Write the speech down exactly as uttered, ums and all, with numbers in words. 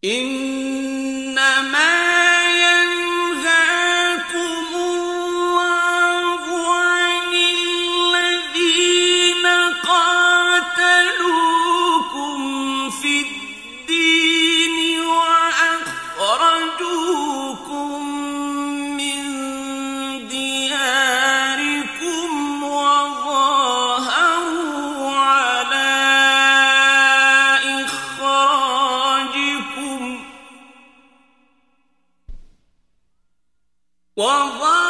إنما ينهاكم الله عن الذين قاتلوكم في الدين وأخرجوكم من دياركم وظاهروا على إخراجكم وظاهروا